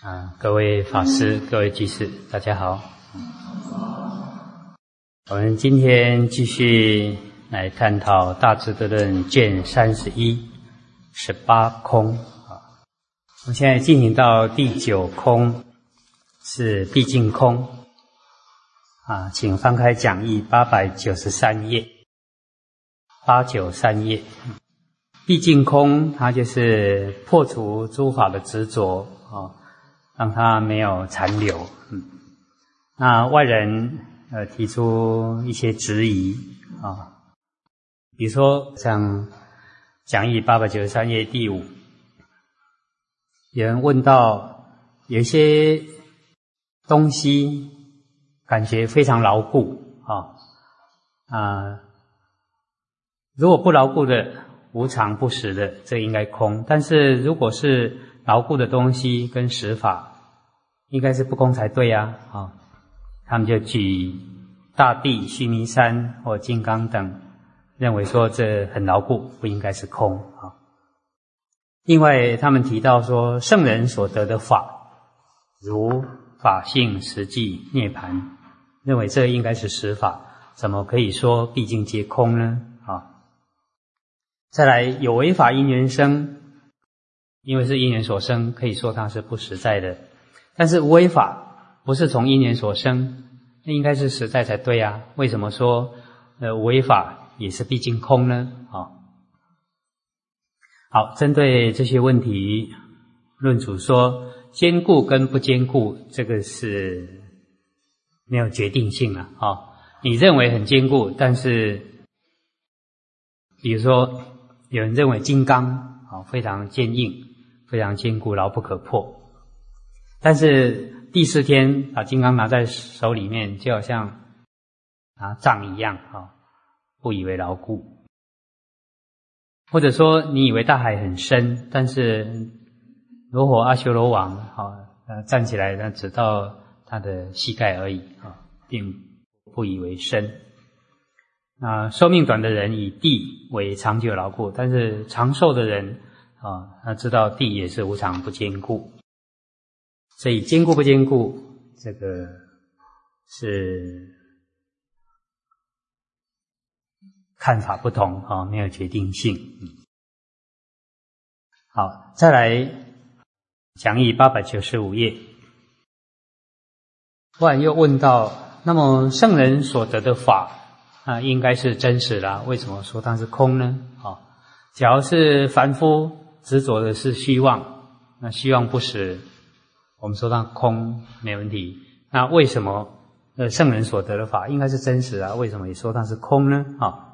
各位法师、各位居士，大家好。我们今天继续来探讨《大智度论》卷31 18空。我们现在进行到第9空，是毕竟空。请翻开讲义893页，893页。毕竟空，它就是破除诸法的执着让它没有残留。那外人提出一些质疑比如说像讲义893页第5，有人问到有一些东西感觉非常牢固如果不牢固的、无常不实的，这应该空。但是如果是牢固的东西跟实法，应该是不空才对他们就举大地、须弥山或金刚等，认为说这很牢固，不应该是空另外他们提到说，圣人所得的法，如法性、实际、涅槃，认为这应该是实法，怎么可以说毕竟皆空呢再来，有为法因缘生，因为是因缘所生，可以说它是不实在的。但是无为法不是从因缘所生，那应该是实在才对为什么说无为法也是毕竟空呢好，针对这些问题，论主说坚固跟不坚固，这个是没有决定性了你认为很坚固，但是比如说有人认为金刚非常坚硬，非常坚固，牢不可破。但是第4天把金刚拿在手里面，就好像拿杖一样不以为牢固。或者说你以为大海很深，但是罗火阿修罗王站起来只到他的膝盖而已并不以为深。寿命短的人以地为长久牢固，但是长寿的人他知道地也是无常不坚固。所以坚固不坚固，这个是看法不同没有决定性。好，再来讲义895页。忽然又问到，那么圣人所得的法应该是真实啦，为什么说它是空呢假如是凡夫执着的是虚妄，那虚妄不实，我们说它空没问题。那为什么圣人所得的法应该是真实为什么也说它是空呢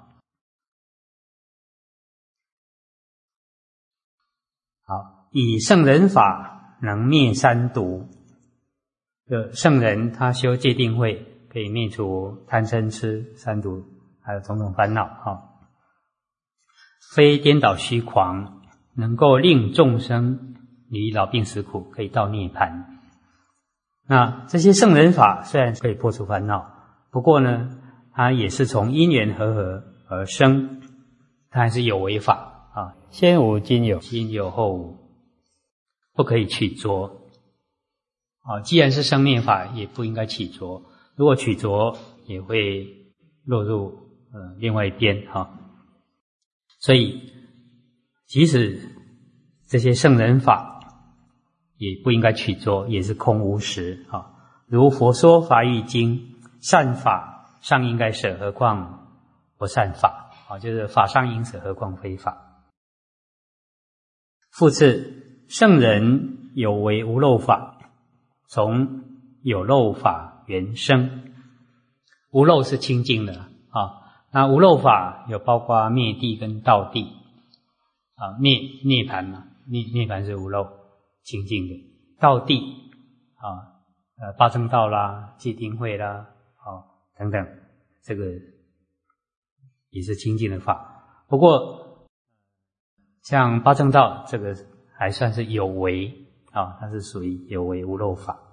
好，以圣人法能灭三毒。圣人他修戒定慧，可以灭除贪嗔痴三毒，还有种种烦恼非颠倒虚狂，能够令众生离老病死苦，可以到涅槃。那这些圣人法虽然可以破除烦恼，不过呢，它也是从因缘和合而生，它还是有为法先无今有，今有后无，不可以取着既然是生灭法，也不应该取着，如果取着也会落入另外一边所以即使这些圣人法也不应该取着，也是空无实如佛说法语经，善法尚应该舍，何况不善法就是法上应舍，何况非法。复次，圣人有为无漏法，从有漏法缘生。无漏是清净的那无漏法有包括灭地跟道地涅槃嘛，涅槃是无漏清净的。道地八正道啦、戒定慧啦等等，这个也是清净的法。不过像八正道这个还算是有为它是属于有为无漏法。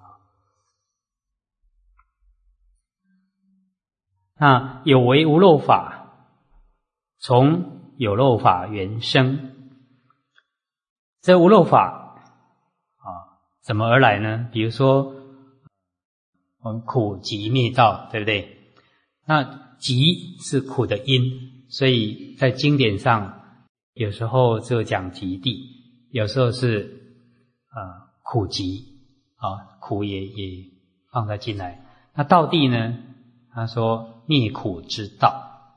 那有为无漏法从有漏法缘生，这无漏法怎么而来呢？比如说我们苦集灭道，对不对？那集是苦的因，所以在经典上有时候就讲极地，有时候是苦集苦也放在进来。那道地呢，他说灭苦之道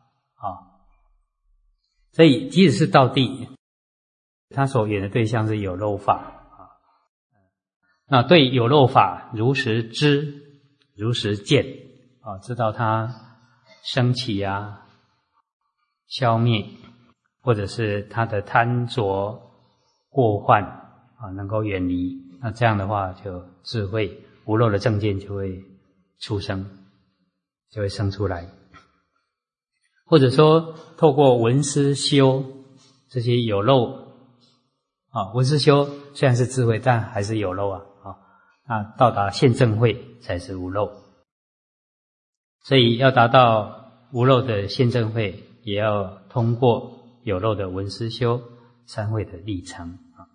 所以即使是道地，他所言的对象是有漏法那对有漏法如实知，如实见知道它升起消灭，或者是它的贪着过患能够远离，那这样的话就智慧无漏的正见就会出生，就会生出来。或者说透过闻思修这些有漏闻思修虽然是智慧，但还是有漏那到达现证慧才是无漏。所以要达到无漏的现证慧，也要通过有漏的闻思修三慧的历程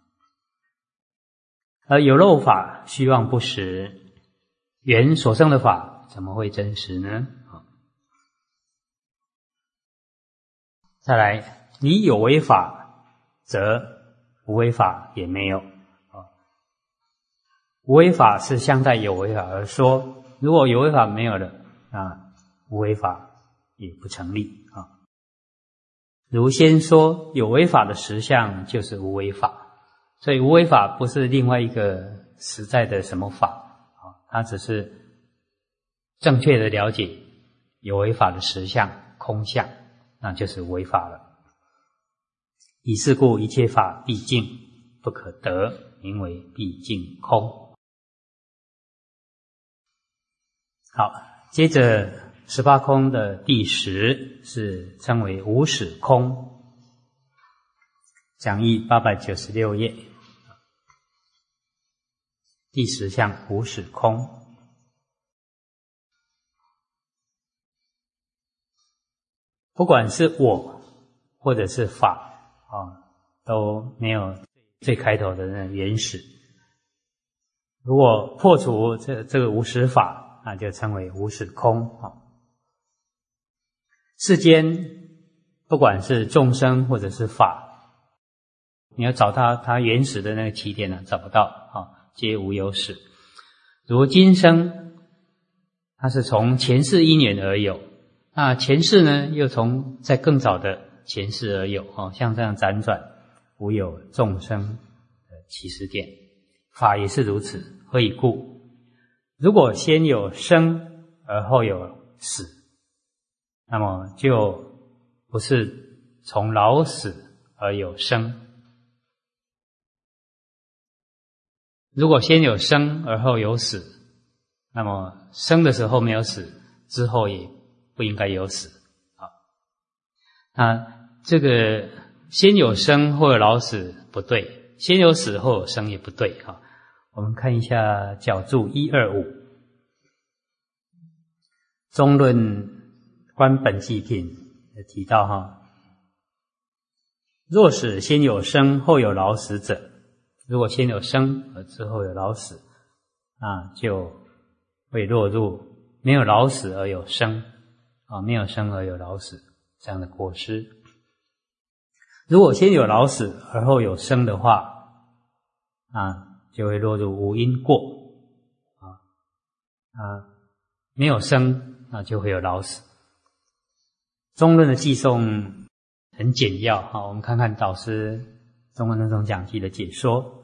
而有漏法虚妄不实，缘所生的法怎么会真实呢？再来，你有为法，则无为法也没有无为法是相待有为法而说，如果有为法没有了，那无为法也不成立如先说有为法的实相就是无为法，所以无为法不是另外一个实在的什么法它只是正确的了解有为法的实相空相，那就是无为法了。以是故一切法毕竟不可得，名为毕竟空。好，接着18空的第10是称为无始空，讲义896页，第10项无始空。不管是我或者是法都没有最开头的那原始。如果破除这个无始法，那就称为无始空世间不管是众生或者是法，你要找它原始的那个起点找不到皆无有始。如今生它是从前世因缘而有，那前世呢又从在更早的前世而有像这样辗转无有众生的起始点。法也是如此，何以故？如果先有生而后有死，那么就不是从老死而有生。如果先有生而后有死，那么生的时候没有死，之后也不应该有死那这个先有生后有老死不对，先有死后有生也不对我们看一下角注125中论观本纪品提到若使先有生后有老死者，如果先有生而之后有老死，那就会落入没有老死而有生没有生而有老死这样的过失。如果先有老死而后有生的话，就会落入无因过没有生，那就会有老死。中论的记诵很简要我们看看导师中论那种讲记的解说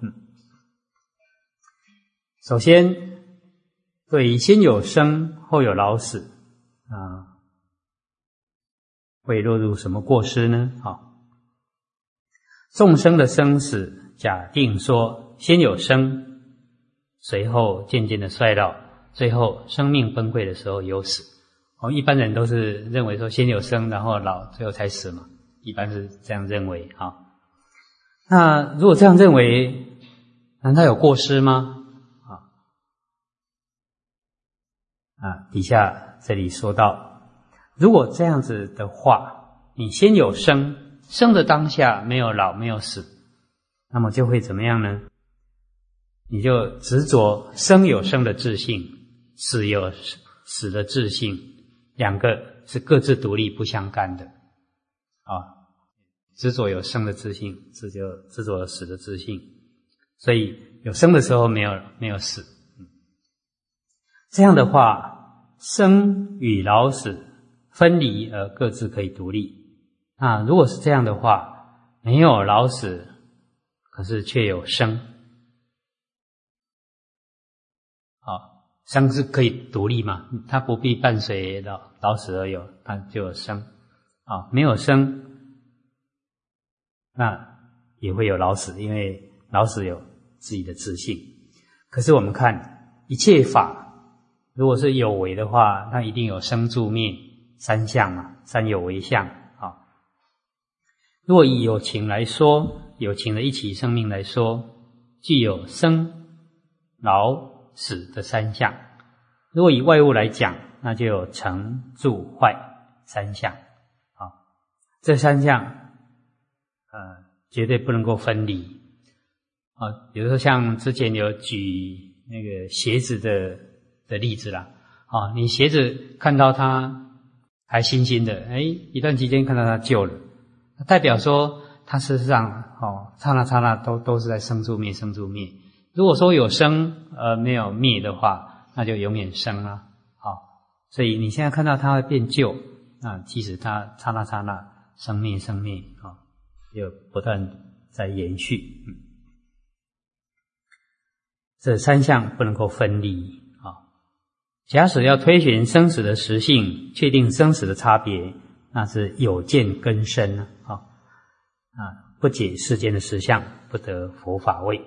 首先对于先有生后有老死会落入什么过失呢？众生的生死假定说先有生，随后渐渐的衰老，最后生命崩溃的时候有死一般人都是认为说先有生然后老最后才死嘛，一般是这样认为那如果这样认为，难道有过失吗？底下这里说到，如果这样子的话，你先有生，生的当下没有老没有死，那么就会怎么样呢？ 你就执着生有生的自性，死有死的自性，两个是各自独立不相干的执着有生的自性，执着有死的自性，所以有生的时候没有死。这样的话，生与老死分离而各自可以独立。那如果是这样的话，没有老死，可是却有生。生是可以独立嘛，它不必伴随老死而有，它就有生。没有生，那也会有老死，因为老死有自己的自性。可是我们看一切法，如果是有为的话，那一定有生住灭三相嘛，三有为相如果以有情来说，有情的一起生命来说，具有生老死的三相。如果以外物来讲，那就有成住坏三相这三相绝对不能够分离比如说像之前有举那个鞋子的例子啦你鞋子看到它还新新的一段期间看到它旧了，代表说它事实上刹那都是在生住灭生住灭。如果说有生而没有灭的话，那就永远生了所以你现在看到它会变旧，那其实它刹那生灭又不断在延续这三相不能够分离假使要推寻生死的实性，确定生死的差别，那是有见根深不解世间的实相，不得佛法位。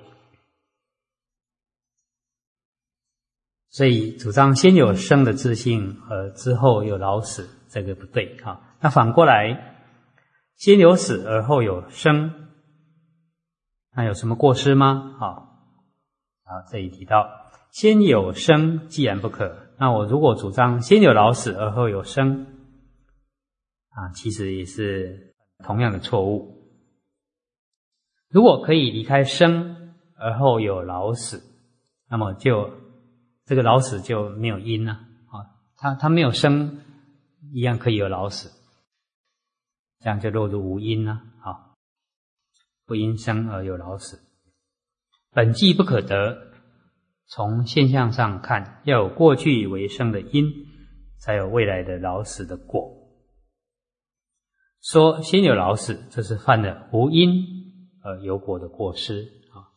所以主张先有生的自性，而之后有老死，这个不对那反过来，先有死而后有生，那有什么过失吗？这里提到先有生既然不可，那我如果主张先有老死而后有生其实也是同样的错误。如果可以离开生而后有老死，那么就这个老死就没有因了它没有生一样可以有老死，这样就落入无因了不因生而有老死。本纪不可得，从现象上看，要有过去为生的因，才有未来的老死的果。说先有老死，这是犯了无因而有果的过失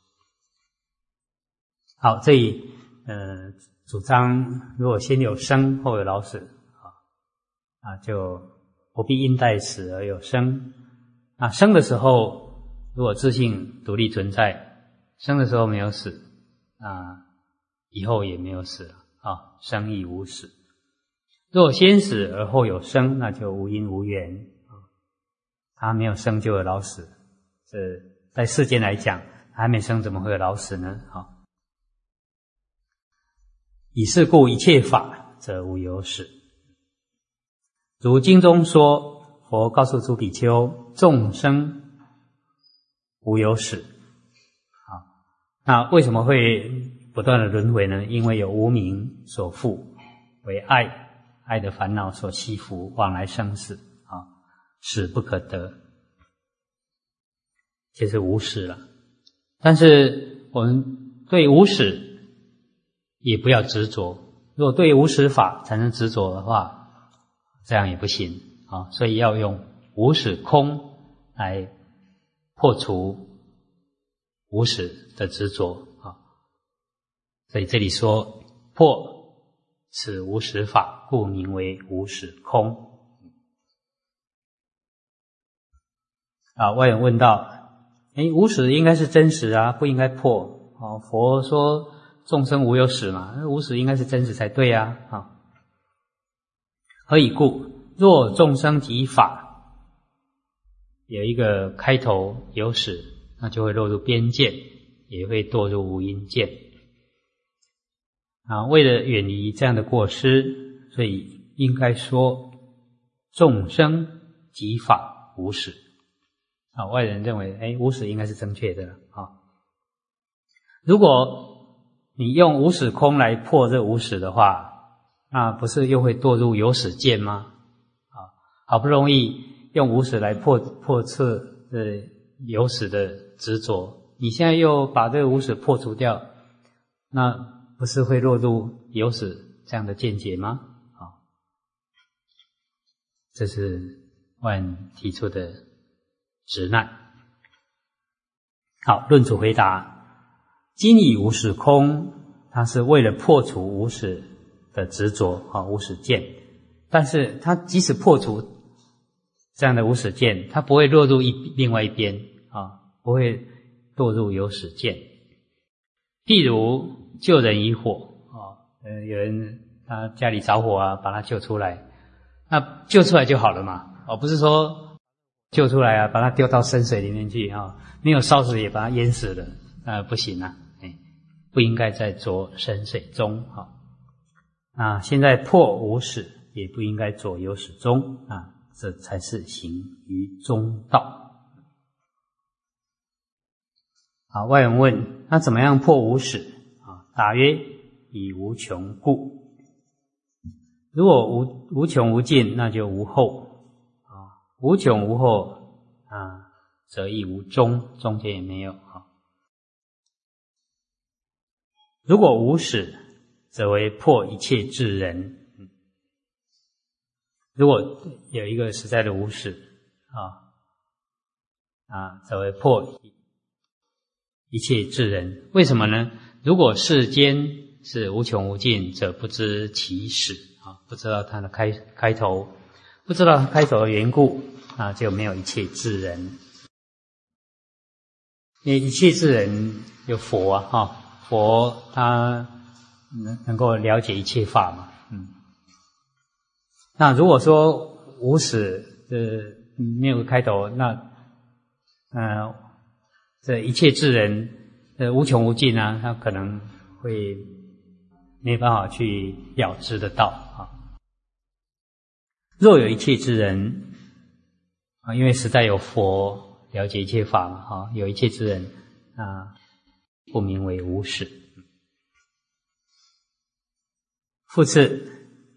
好，这里主张如果先有生后有老死就不必因待死而有生。生的时候如果自性独立存在，生的时候没有死以后也没有死了生亦无死。若先死而后有生，那就无因无缘他没有生就有老死，这在世间来讲还没生怎么会有老死呢以是故一切法则无有死。如经中说，佛告诉诸比丘，众生无有死那为什么会不断的轮回呢？因为有无明所缚，为爱的烦恼所吸附，往来生死死不可得，就是无死了。但是我们对无死也不要执着，如果对无死法产生执着的话，这样也不行所以要用无死空来破除无死的执着所以这里说破此无死法，故名为无死空外人问到无死应该是真实不应该破佛说众生无有死嘛，无死应该是真实才对何以故？若众生及法有一个开头有死，那就会落入边见，也会堕入无因见为了远离这样的过失，所以应该说众生及法无死外人认为无死应该是正确的如果你用无始空来破这无始的话，那不是又会堕入有始见吗？好不容易用无始来破斥有始的执着，你现在又把这个无始破除掉，那不是会落入有始这样的见解吗？这是万提出的执难。好，论主回答：今以无始空，它是为了破除无始的执着，无始见。但是它即使破除这样的无始见，它不会落入另外一边，不会堕入有始见。譬如救人于火，有人他家里着火把他救出来，那救出来就好了嘛，不是说救出来把他丢到深水里面去，没有烧死也把他淹死了，不行啊，不应该在着深水中。现在破无始也不应该着有始中，这才是行于中道。好，外人问：那怎么样破无始？答曰：以无穷故。如果无穷无尽，那就无后，无穷无后则亦无中，中间也没有。如果无始，则为破一切智人。如果有一个实在的无始则为破一切智人。为什么呢？如果世间是无穷无尽，则不知其始，不知道它的开头，不知道它开头的缘故，就没有一切智人。因为一切智人有佛佛他能够了解一切法嘛。那如果说无始没有开头，那这一切智人无穷无尽他可能会没办法去了知得到。若有一切智人因为实在有佛了解一切法嘛，有一切智人不名为无始。复次，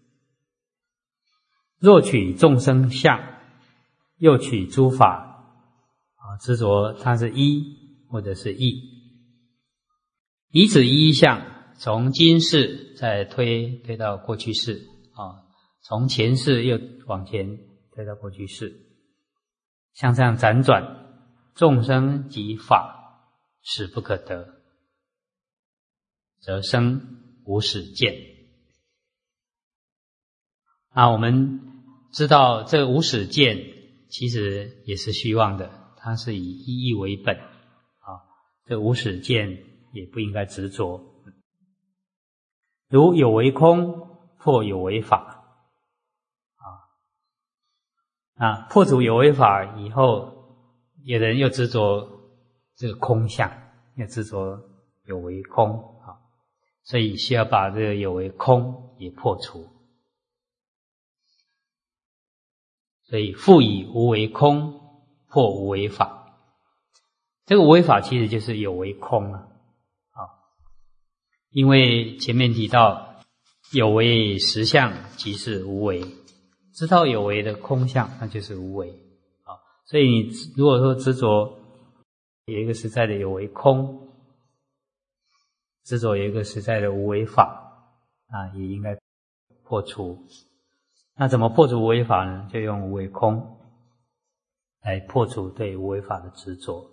若取众生相，又取诸法执着它是一或者是异，以此一相从今世再推到过去世从前世又往前推到过去世，像这样辗转，众生及法始不可得，则生无始见。我们知道这个无始见其实也是虚妄的，它是以一义为本这无始见也不应该执着。如有为空，破有为法破除有为法以后，有人又执着这个空相，又执着有为空所以需要把这个有为空也破除。所以复以无为空破无为法。这个无为法其实就是有为空因为前面提到有为实相即是无为，知道有为的空相那就是无为所以你如果说执着有一个实在的有为空，执着有一个实在的无为法也应该破除。那怎么破除无为法呢？就用无为空来破除对无为法的执着。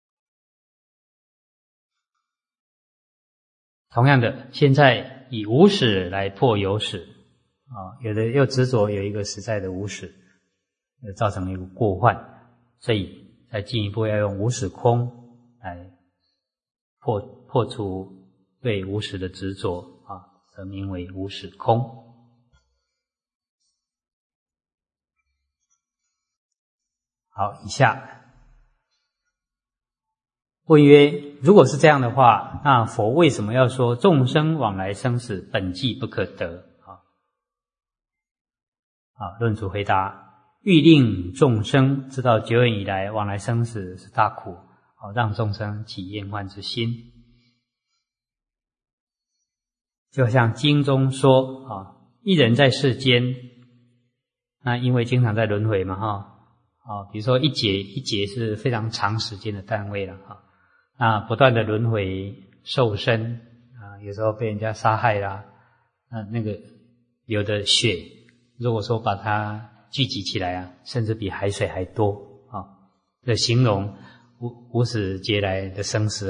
同样的，现在以无始来破有始有的又执着有一个实在的无始，造成了一个过患，所以再进一步要用无始空来破除对无始的执着则名为无始空。好，以下问曰：如果是这样的话，那佛为什么要说众生往来生死本际不可得论主回答：欲令众生知道久远以来往来生死是大苦，让众生起厌患之心。 就像经中说啊，一人在世间，那因为经常在轮回嘛比如说一劫是非常长时间的单位了那不断的轮回受身有时候被人家杀害啦，那个流的血，如果说把它聚集起来甚至比海水还多这形容无始劫来的生死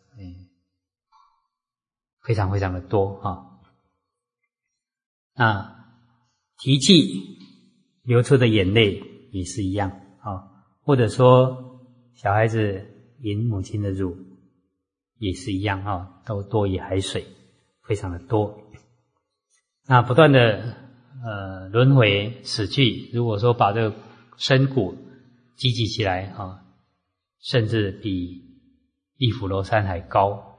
非常非常的多那提气流出的眼泪也是一样或者说小孩子饮母亲的乳也是一样都多于海水，非常的多。那不断的轮回死去，如果说把这个身骨积集起来甚至比地府罗山还高。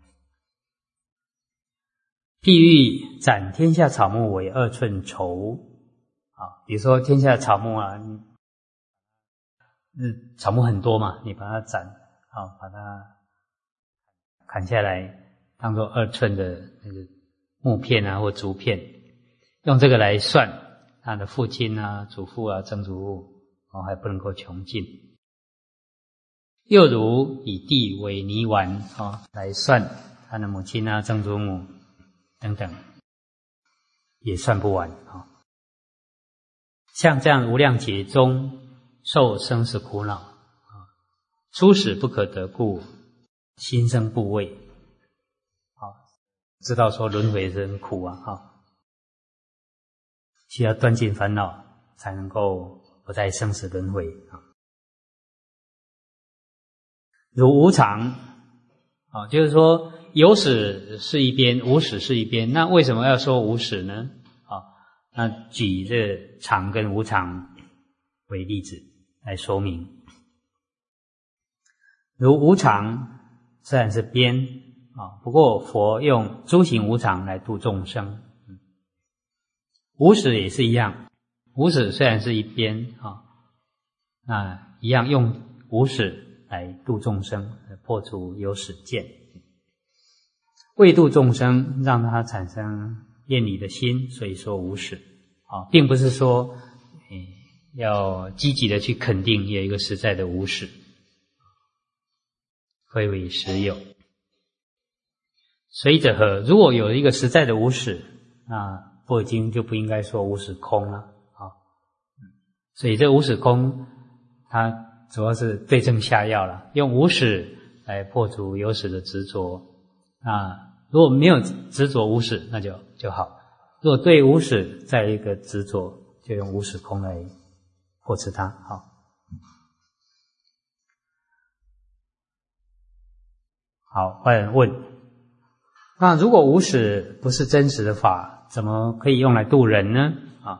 譬喻斩天下草木为2寸绸比如说天下的草木草木很多嘛，你把它斩把它砍下来当作2寸的那个木片或竹片，用这个来算他的父亲祖父曾祖父还不能够穷尽。又如以地为泥丸来算他的母亲曾祖母等等，也算不完像这样无量劫中受生死苦恼初始不可得故，心生怖畏知道说轮回是很苦需要断尽烦恼才能够不再生死轮回如无常就是说有始是一边，无始是一边，那为什么要说无始呢那举这常跟无常为例子来说明。如无常虽然是边不过佛用诸行无常来度众生。无始也是一样，无始虽然是一边那一样用无始来度众生，破除有始见，为度众生让他产生厌离的心，所以说无始并不是说要积极的去肯定有一个实在的无始，非为实有。所以者何？如果有一个实在的无始，那佛经就不应该说无始空了所以这无始空它主要是对症下药了，用无始来破除有始的执着。那如果没有执着无始，那就好。如果对无始再一个执着，就用无始空来破斥它。好，换人问：那如果无始不是真实的法，怎么可以用来度人呢？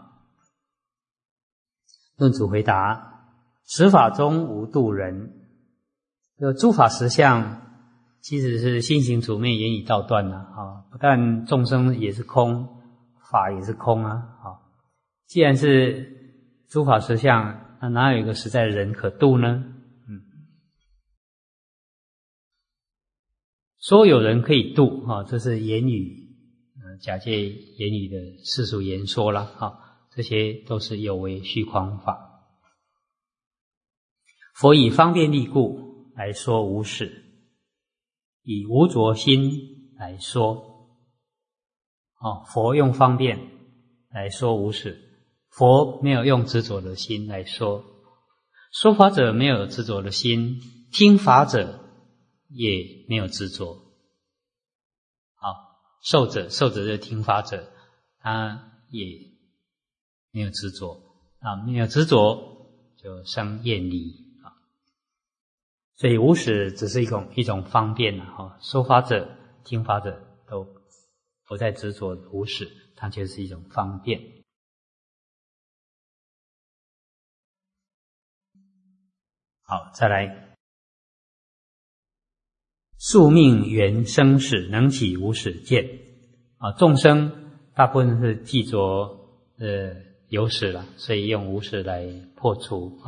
论主回答：十法中无度人。诸法实相其实是心行处灭，言语道断不但众生也是空，法也是空既然是诸法实相，那哪有一个实在的人可度呢？说有人可以度这是言语假借言语的世俗言说啦这些都是有为虚诳法。佛以方便力故来说无始，以无着心来说佛用方便来说无始，佛没有用执着的心来说。说法者没有执着的心，听法者也没有执着受者就是听法者，他也没有执着没有执着就生厌离所以无始只是一种方便说法者听法者都不再执着无始，它就是一种方便。好，再来，宿命缘生死，能起无始见众生大部分是记着有始了，所以用无始来破除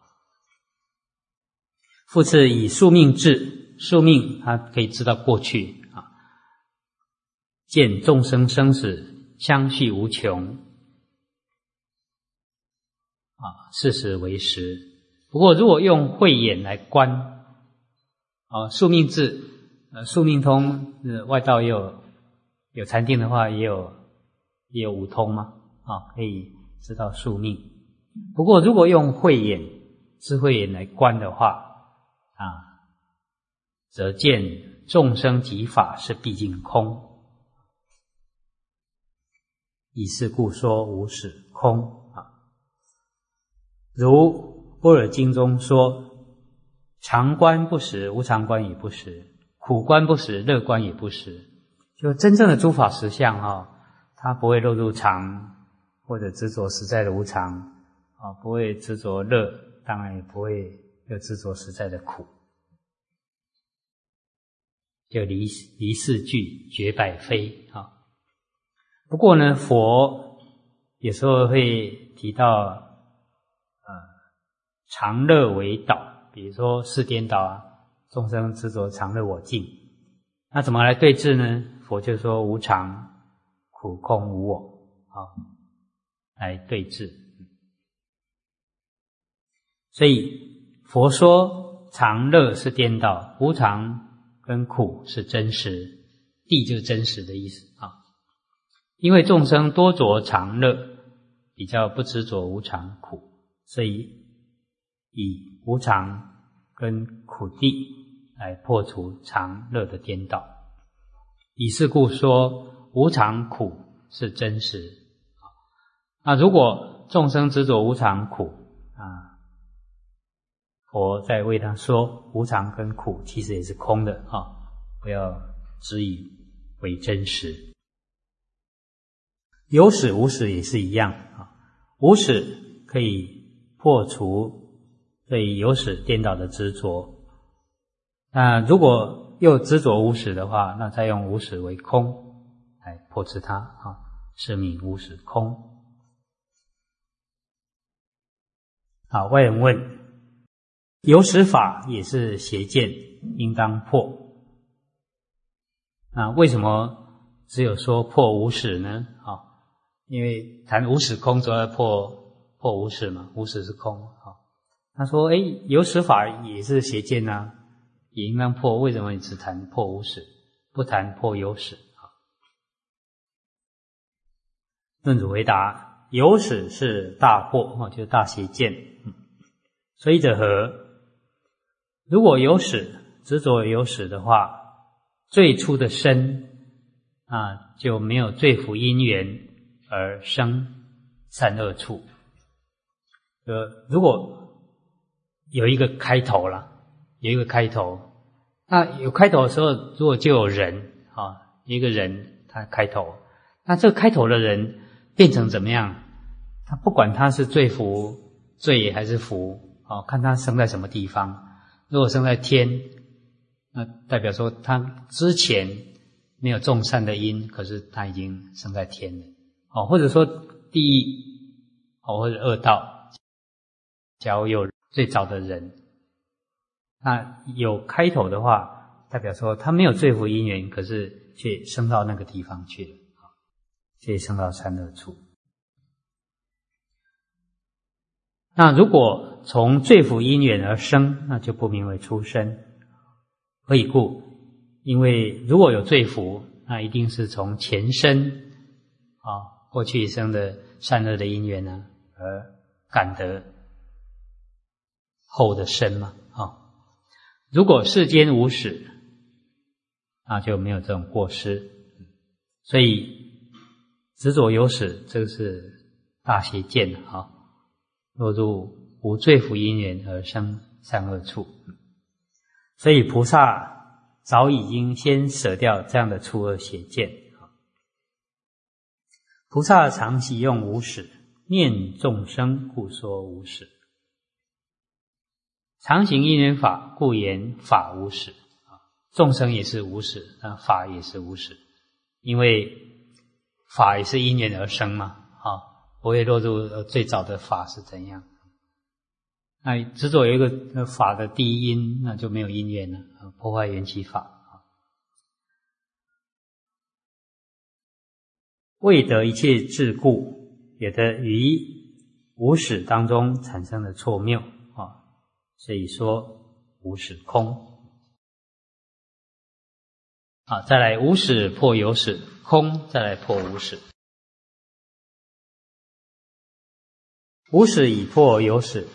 复次以宿命智，宿命它可以知道过去见众生生死相续无穷，事实为实。不过如果用慧眼来观，宿命智、宿命通，外道也有禅定的话，也有五通嘛，可以知道宿命。不过如果用慧眼、智慧眼来观的话，则见众生及法是毕竟空。以是故说无始空。如般若经中说，常观不实，无常观也不实，苦观不实，乐观也不实。就真正的诸法实相它不会落入常，或者执着实在的无常，不会执着乐，当然也不会有执着实在的苦。就离世句，绝百非。不过呢，佛有时候会提到常乐为导，比如说世颠倒众生执着常乐我净，那怎么来对治呢？佛就说无常、苦、空、无我，来对治。所以佛说常乐是颠倒，无常跟苦是真实，谛就是真实的意思。因为众生多着常乐，比较不执着无常苦，所以以无常跟苦谛来破除常乐的颠倒。以是故说无常苦是真实。那如果众生执着无常苦，佛在为他说无常跟苦其实也是空的，不要执以为真实。有始无始也是一样，无始可以破除对有始颠倒的执着。那如果又执着无始的话，那再用无始为空来破斥它，是名无始空。好，外人问：有始法也是邪见，应当破。那为什么只有说破无始呢？因为谈无始空主要破无始嘛，无始是空。他说有始法也是邪见也应当破，为什么你只谈破无始，不谈破有始？论主回答：有始是大破，就是大邪见。所以者何？如果有始，执着有始的话，最初的身就没有罪福因缘而生善恶处。如果有一个开头了，那有开头的时候，如果就有人一个人他开头，那这个开头的人变成怎么样？他不管他是罪福罪还是福，看他生在什么地方。如果生在天，那代表说他之前没有种善的因，可是他已经生在天了。或者说地狱，或者恶道，假如有最早的人，那有开头的话，代表说他没有罪福因缘，可是却升到那个地方去了，却升到善恶处。那如果从罪福因缘而生，那就不名为出生。何以故？因为如果有罪福，那一定是从前生过去一生的善恶的因缘而感得后的生嘛。如果世间无始，那就没有这种过失。所以执着有始，这个是大邪见落入无罪福因缘而生善恶处。所以菩萨早已经先舍掉这样的处恶邪见。菩萨常喜用无始，念众生故说无始。常行因缘法，故言法无始。众生也是无始，法也是无始，因为法也是因缘而生嘛，不会落入最早的法是怎样。那执着有一个法的第一因，那就没有因缘了，破坏缘起法。 未得一切智故，也得于无始当中产生的错谬啊，所以说无始空。好，再来无始破有始，空再来破无始。无始已破有始。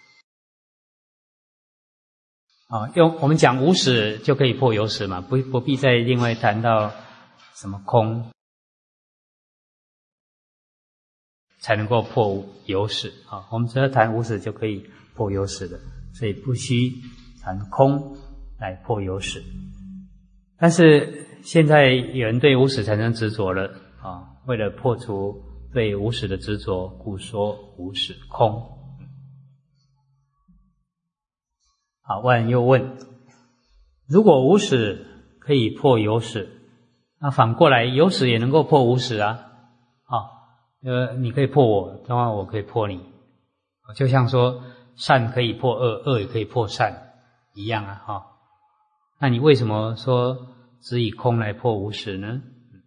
我们讲无始就可以破有始嘛，不必再另外谈到什么空才能够破有始啊。我们只要谈无始就可以破有始的，所以不需谈空来破有始。但是现在有人对无始产生执着了啊，为了破除对无始的执着，故说无始空。好，问又问，如果无始可以破有始，那反过来有始也能够破无始啊。你可以破我，当然我可以破你，就像说善可以破恶，恶也可以破善一样啊。那你为什么说只以空来破无始呢？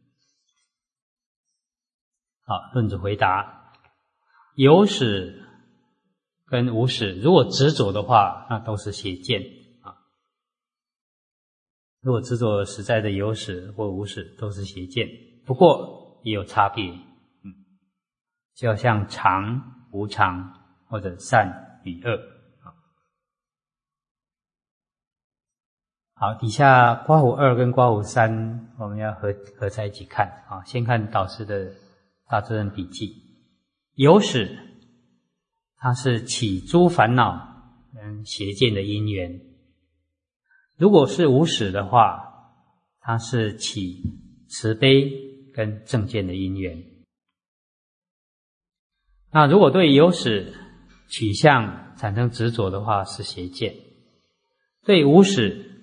好，论者回答，有始跟无始如果执着的话，那都是邪见啊。如果执着实在的有始或无始，都是邪见，不过也有差别。就好像常无常或者善与恶。好，底下刮胡2跟刮胡3我们要合在一起看啊。先看导师的大智论笔记。有始它是起诸烦恼跟邪见的因缘，如果是无始的话，它是起慈悲跟正见的因缘。那如果对有始取向产生执着的话，是邪见；对无始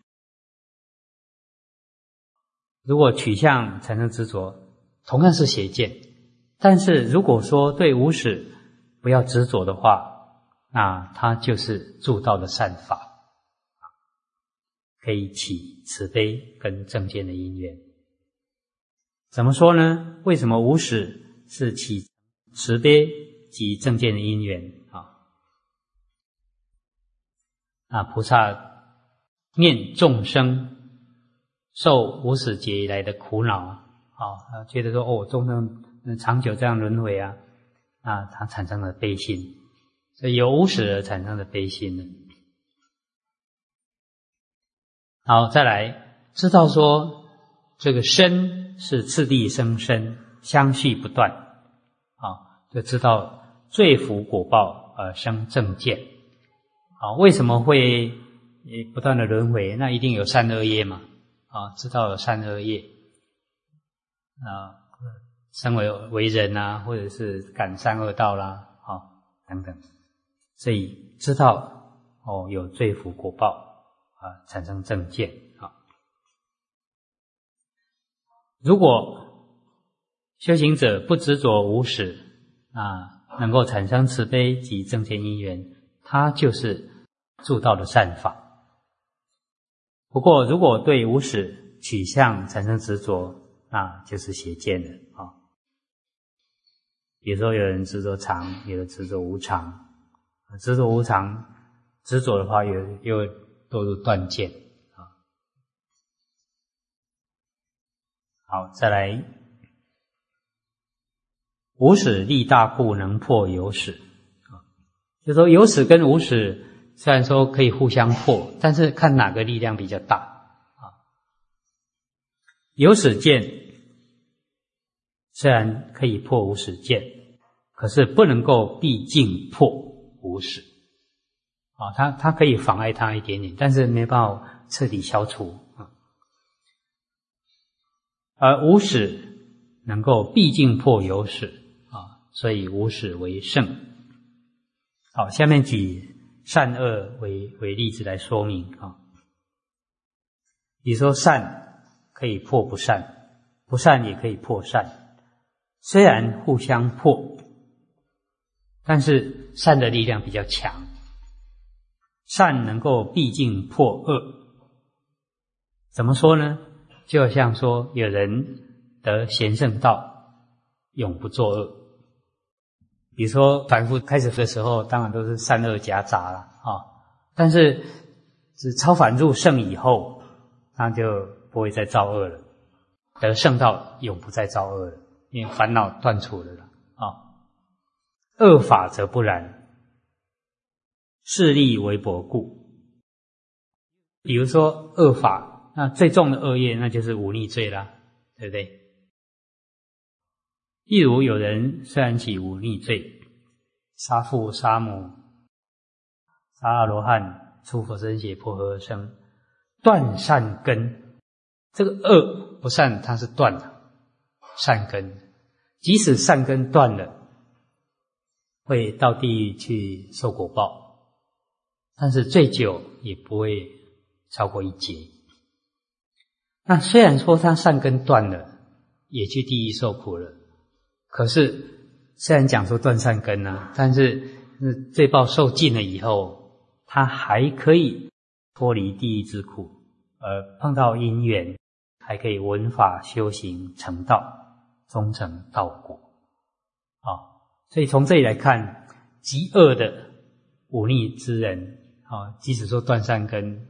如果取向产生执着，同样是邪见。但是如果说对无始不要执着的话，那它就是助道的善法，可以起慈悲跟正见的因缘。怎么说呢？为什么无始是起慈悲及正见的因缘啊？菩萨念众生受无始劫以来的苦恼觉得说众生长久这样轮回他产生了悲心，所以由无始而产生的悲心呢。好，再来知道说这个身是次第生身，相续不断就知道罪福果报而生正见。为什么会不断的轮回？那一定有善恶业嘛知道有善恶业身为人或者是感善恶道啦等等，所以知道有罪福果报产生正见如果修行者不执着无始能够产生慈悲及正见因缘，它就是助道的善法。不过如果对无始取向产生执着，那就是邪见了比如说有人执着常，有人执着无常，执着无常执着的话又堕入断见好，再来无始力大故能破有始就是说有始跟无始虽然说可以互相破，但是看哪个力量比较大有始见虽然可以破无始见，可是不能够毕竟破无始它可以妨碍它一点点，但是没办法彻底消除而无始能够毕竟破有始所以无始为胜。好，下面举善恶为例子来说明比如说善可以破不善，不善也可以破善，虽然互相破，但是善的力量比较强，善能够毕竟破恶。怎么说呢？就像说有人得贤圣道， 永不作恶。比如说凡夫开始的时候当然都是善恶夹杂了但是超凡入圣以后，他就不会再造恶了，得圣道永不再造恶了，因为烦恼断除了恶法则不然，势力为薄故。比如说恶法，那最重的恶业那就是忤逆罪啦，对不对？例如有人虽然起忤逆罪，杀父杀母，杀阿罗汉，出佛身血破和合生，断善根，这个恶不善它是断了善根，即使善根断了，会到地狱去受果报，但是最久也不会超过一劫。那虽然说他善根断了，也去地狱受苦了，可是虽然讲说断善根但是罪报受尽了以后，他还可以脱离地狱之苦，而碰到因缘还可以闻法修行成道，终成道果所以从这里来看，极恶的忤逆之人即使说断善根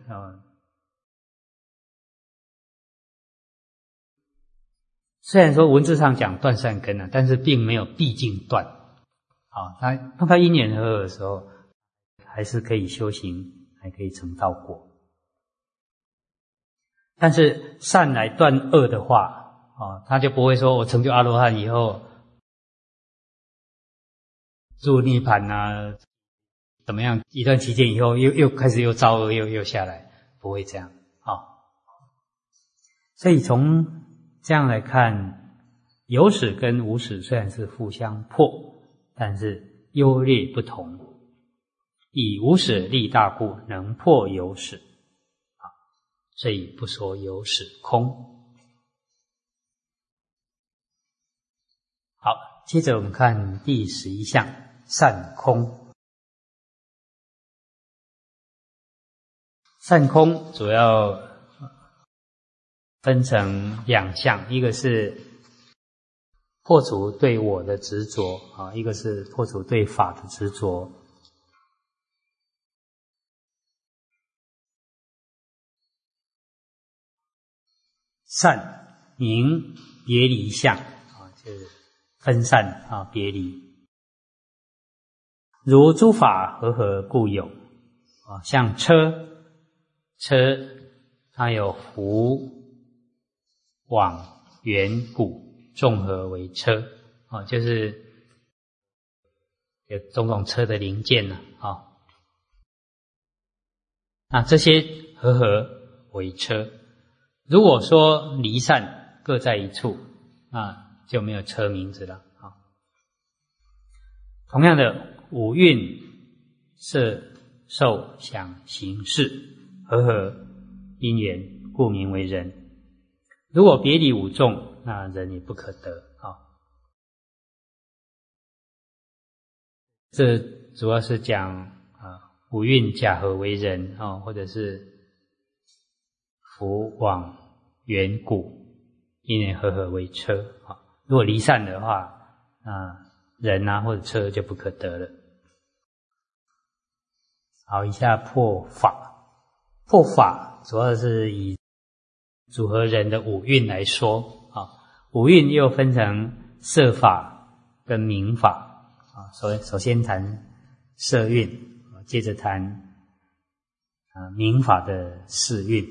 虽然说文字上讲断善根但是并没有毕竟断他碰到因缘和合的时候还是可以修行，还可以成道果。但是善来断恶的话他就不会说我成就阿罗汉以后入涅槃怎么样一段期间以后又开始又造恶又下来，不会这样所以从这样来看，有始跟无始虽然是互相破，但是优劣不同。以无始立大故，能破有始所以不说有始空。好，接着我们看第11项善空。善空主要分成两项，一个是破除对我的执着一个是破除对法的执着。善名别离相就是分散别离。如诸法和合故有像车它有福网圆鼓综合为车就是有种种车的零件那这些和合为车。如果说离散各在一处，那就没有车名字了同样的，五蕴色受想行识和合因缘，故名为人。如果别离五众，那人也不可得这主要是讲五蕴假合为人或者是福网圆鼓因缘和合为车如果离散的话，人或者车就不可得了。好，以下破法。破法主要是以组合人的五蕴来说五蕴又分成色法跟名法首先谈色蕴，接着谈名法的四蕴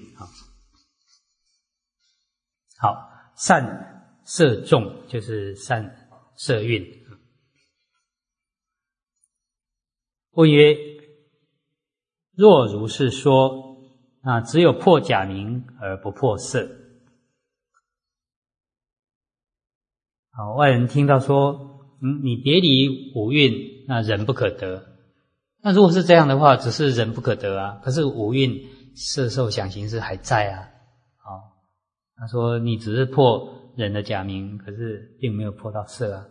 好，善色众就是善色蕴。问曰：若如是说，只有破假名而不破色。外人听到说，你别离五蕴，那人不可得。那如果是这样的话，只是人不可得可是五蕴色受想行识还在他说你只是破人的假名，可是并没有破到色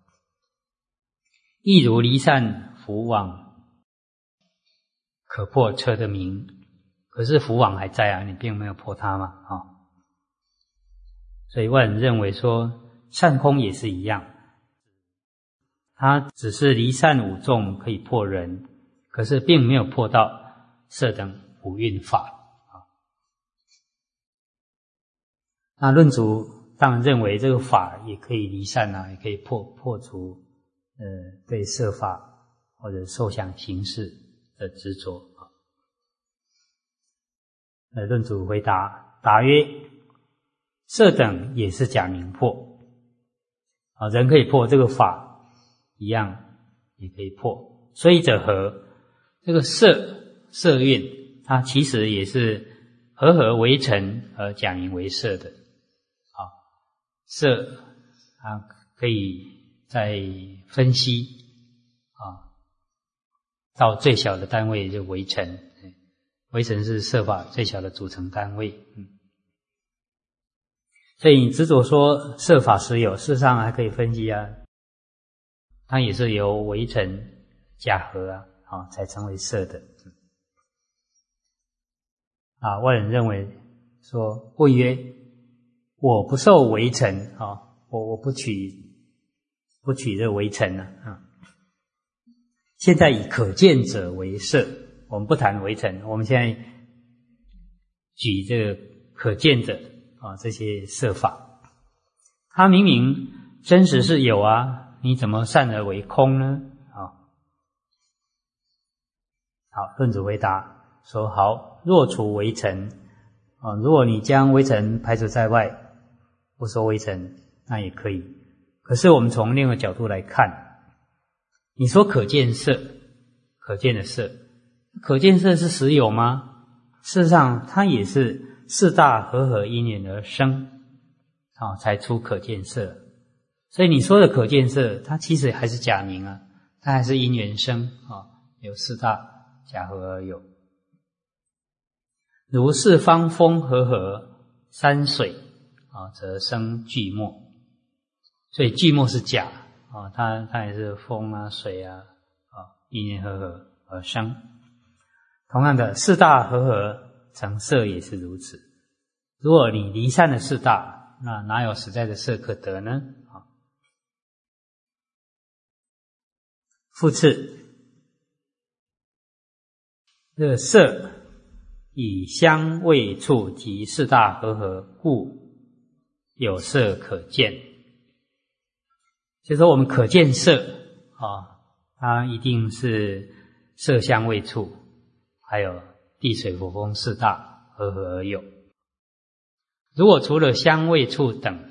亦如离散福网可破车的名，可是福网还在你并没有破它嘛所以外人认为说善空也是一样， 它只是离散五众可以破人，可是并没有破到色等五蕴法。那论主当然认为这个法也可以离散也可以破除对色法或者受想行识的执着。论主回答曰：色等也是假名破。人可以破，这个法一样也可以破。所以者何？这个色蕴，它其实也是合为尘而假名为色的。色可以再分析到最小的单位就为尘，为尘是色法最小的组成单位。所以你执着说色法实有，事实上还可以分析它也是由为尘假合才成为色的。外人认为说，问曰：我不受为尘我不取这为尘现在以可见者为色，我们不谈为尘，我们现在举这个可见者这些色法，它明明真实是有你怎么善而为空呢？好，论主回答说：好，若除为尘如果你将微尘排除在外，不说微尘，那也可以。可是我们从另一个角度来看，你说可见色，可见的色，可见色是实有吗？事实上它也是四大合因缘而生才出可见色。所以你说的可见色，它其实还是假名它还是因缘生有四大假合而有。如四方风和山水则生聚沫。所以聚沫是假它也是风水因缘和而生。同样的，四大合成色也是如此。如果你离散了四大，那哪有实在的色可得呢？复次，这个色以香味触及四大合，故有色可见。就是说我们可见色它一定是色香味触还有地水火风四大合而有。如果除了香味触等，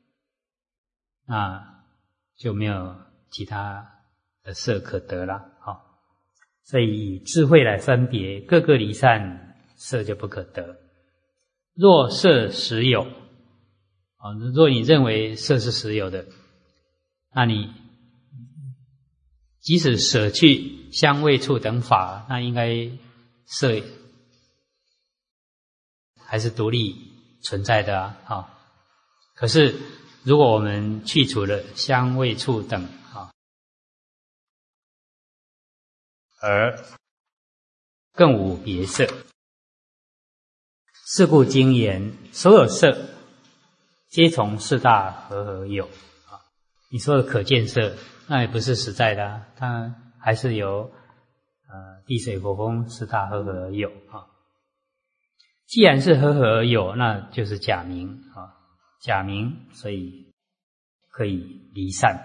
那就没有其他的色可得了所以以智慧来分别，各个离散，色就不可得。若色实有若你认为色是实有的，那你即使舍去香味触等法，那应该色还是独立存在的可是如果我们去除了香味触等而更无别色，是故经言所有色皆从四大合而有你说的可见色，那也不是实在的它还是由地水火风四大合而有既然是合而有，那就是假名假名，所以可以离散。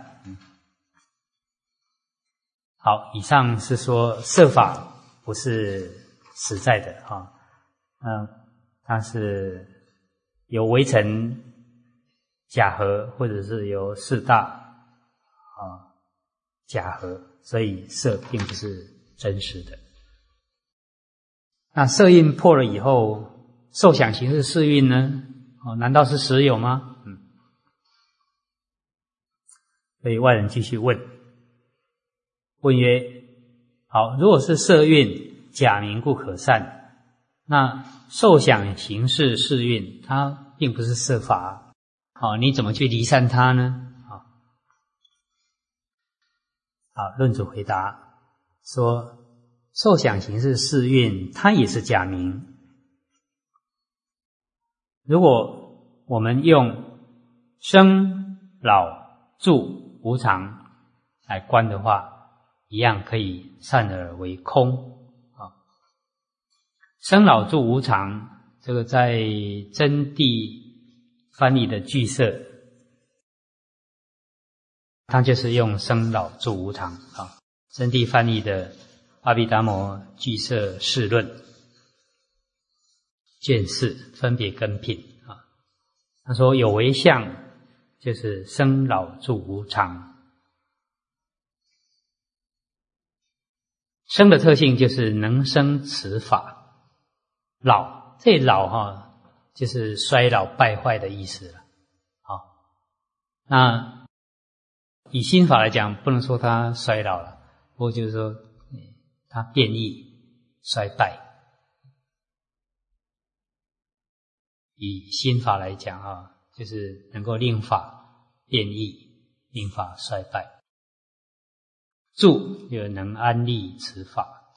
好，以上是说色法不是实在的它是由微尘假合，或者是由四大假合，所以色并不是真实的。那色蕴破了以后，受想行识四蕴呢难道是实有吗？所以外人继续问曰：好，如果是色蕴假名故可散，那受想行识四蕴它并不是色法你怎么去离散它呢？好，论主回答说，受想行识四蕴它也是假名。如果我们用生老住无常来观的话，一样可以散而为空啊。生老住无常，这个在真谛翻译的句舍，它就是用生老住无常啊。真谛翻译的阿毗达摩句舍释论卷4分别根品啊。他说有为相就是生老住无常。生的特性就是能生此法，老这老就是衰老败坏的意思了。那以心法来讲，不能说它衰老了，不过就是说它变异衰败。以心法来讲就是能够令法变异，令法衰败。住就能安立此法。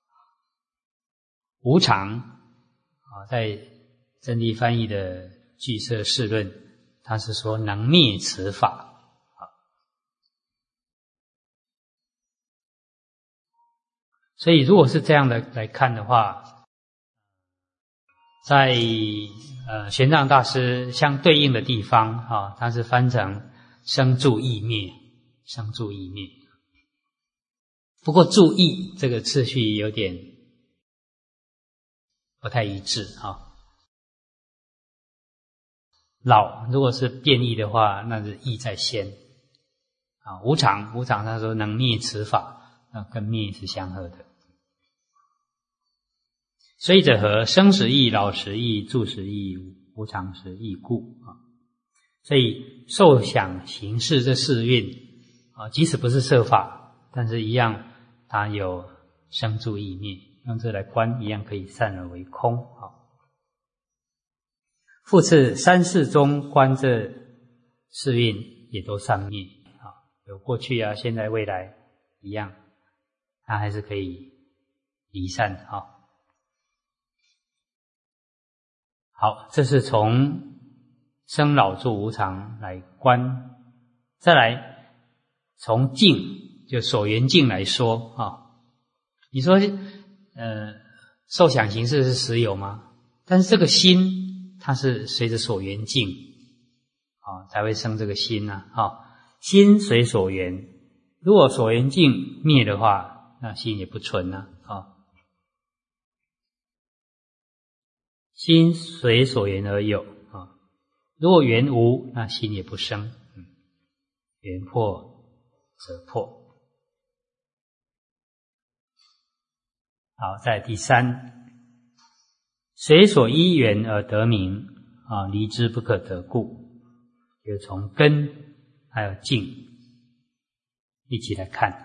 无常在真谛翻译的句舍释论，他是说能灭此法。所以如果是这样的来看的话，在玄奘大师相对应的地方他是翻成生住异灭，生住异灭。不过注意这个次序有点不太一致老如果是变异的话，那是异在先无常他说能灭此法，那跟灭是相合的。虽者何？生时异，老时异，住时异，无常时异故所以受想行识这四蕴即使不是色法，但是一样它有生住异灭，用这来观，一样可以散而为空复次三世中观这四蕴也都散灭有过去现在未来一样，它还是可以离散好，这是从生老住无常来观。再来从境，就所缘境来说你说受想行识是实有吗？但是这个心它是随着所缘境才会生这个心心随所缘，如果所缘境灭的话，那心也不存心随所缘而有如果缘无，那心也不生缘破则破。好，再来第三，随所依缘而得名离之不可得故，就从根还有境一起来看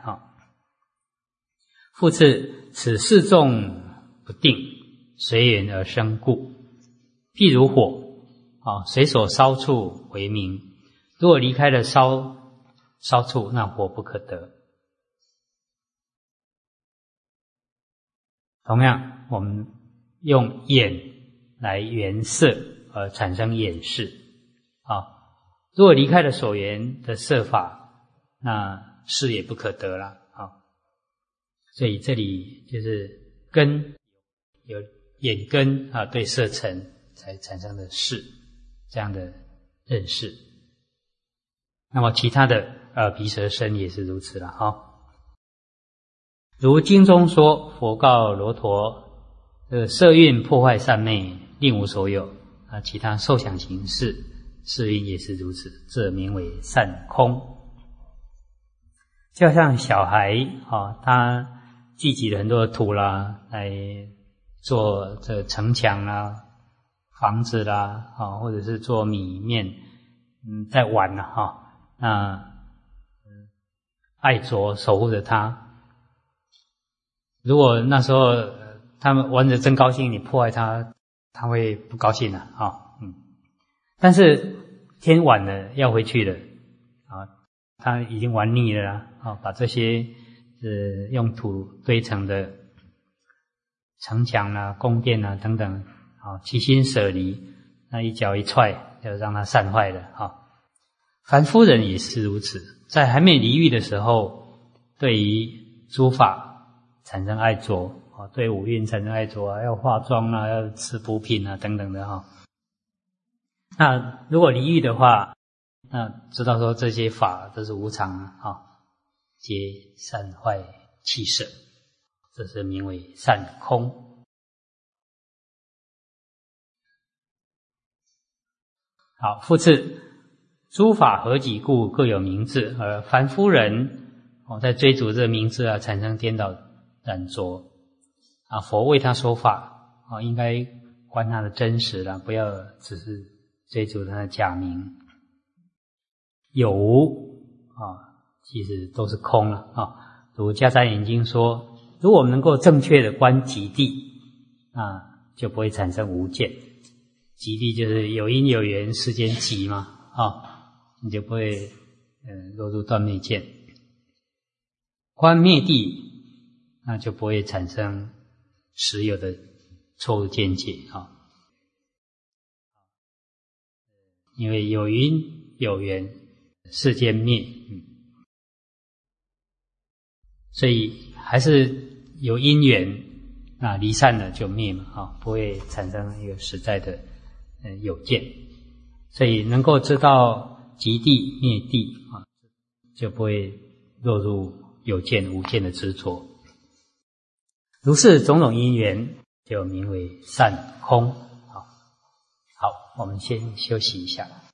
复次此四众不定，随缘而生故。譬如火随所烧处为名，如果离开了烧处，那火不可得。同样我们用眼来缘色而产生眼识如果离开了所缘的色法，那识也不可得了所以这里就是根有眼根对色尘才产生的识，这样的认识。那么其他的鼻舌身也是如此了如经中说，佛告罗陀，色蕴破坏三昧，令无所有其他受想行识四蕴也是如此，这名为散空。就像小孩他聚集了很多的土啦，来做这城墙啦、房子啦或者是做米面在玩那爱着守护着它。如果那时候他们玩着真高兴，你破坏它，他会不高兴但是天晚了要回去了他已经玩腻了啦把这些用土堆成的城墙啦、宫殿啦等等齐心舍离，那一脚一踹就让它散坏了凡夫人也是如此，在还没离欲的时候，对于诸法产生爱着，对五蕴产生爱着啊，要化妆啊，要吃补品啊等等的哈。那如果离欲的话，那知道说这些法都是无常啊，皆散坏气色，这是名为散空。好，复次，诸法何己故，各有名字，而凡夫人在追逐这个名字啊，产生颠倒染着啊。佛为他说法啊，应该观他的真实啦，不要只是追逐他的假名。有无啊，其实都是空了啊。如迦旃延经说，如果我们能够正确的观极地啊，就不会产生无见。极地就是有因有缘，世间极嘛啊，你就不会落入断灭见。观灭地，那就不会产生实有的错误见解啊。因为有因有缘，世间灭，所以还是有因缘啊，离散了就灭嘛啊，不会产生一个实在的有见。所以能够知道极地灭地啊，就不会落入有见无见的执着。如是种种因缘，就名为散空。好，我们先休息一下。